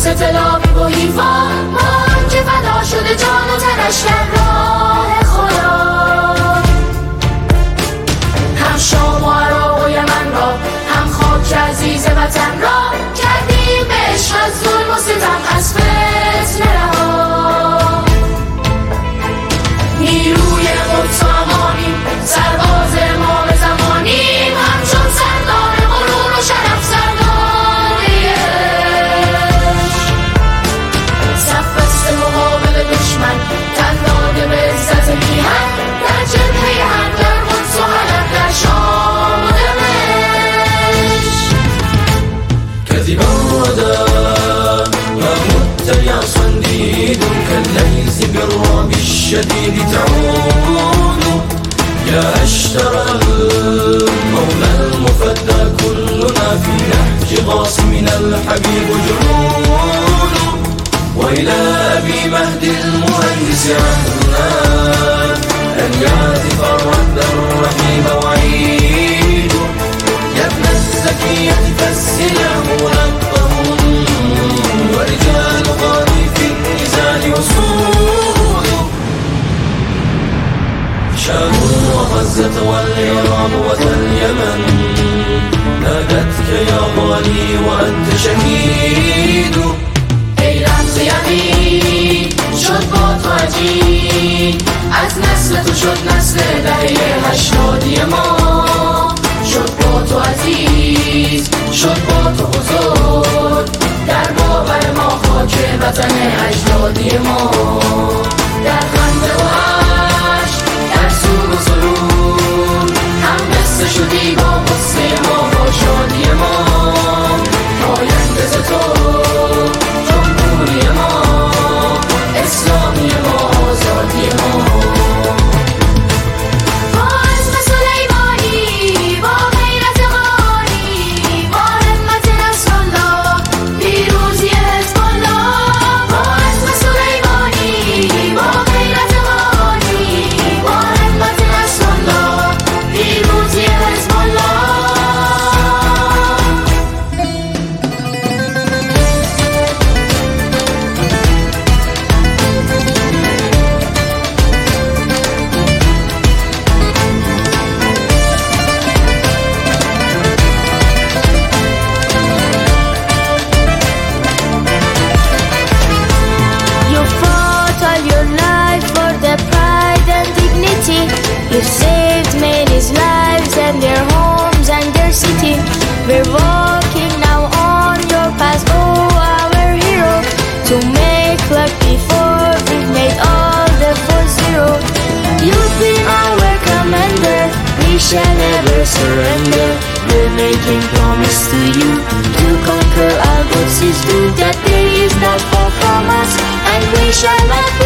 ستلاوی و حیفان مان که فدا شده جان و تنش در راه خدا. هم شام و عراق و یمن را، هم خاک عزیز وطن را، کردیم به عشق از ظلم و ستم از فتنه رها. نیروی قدس و امانیم، سرباز امام زمانیم، همچون سردار غرور و شرف سرداری عشق. صف بسته مقابل دشمن، تن داده به عزت میهن، در جبهه هم در قدس و حلب، در شام و دمشق. كذبا غدا ما مت يا صنديد، كالليث بالرعب الشديد تعود. يا أشترى المولى المفدى كلنا في نهج غاصمنا الحبيب جنود. وإلى أبي مهدي المهندس عهدنا، أن يعزف الرد الرحيم وعيد. يا ابن الزكية فالسلاح منقب، ورجال غادي في النزال وسود. شام وغزة والعراق واليمن، نادتك يا غالي وأنت شهيد. ای رمز یقین شد با تو عجین، از نسل تو شد نسل دهه 80 ما. شد با تو عزیز، شد با تو بزرگ، در باور ما خاک وطن اجدادی ما. در خنده و عشق، در سور و سرور، هم قصه شدی با قصه ما، با شادی ما. پاینده ز تو جمهوری ما، اسلامی ما، آزادی ما. با عزم سلیمانی، با غیرت غانی، با همت نصرالله، پیروزی حزب الله. با عزم سلیمانی، با غیرت غانی، با همت نصرالله، پیروزی حزب الله. You fought all your life for the pride and dignity. You saved many's lives and their homes and their city. We're walking now on your path, oh our hero. To make luck before we've made all the 4-0. You've been our commander, we shall never surrender. We're making promise to you, to conquer our gods is due. That day is not far from us, and we shall not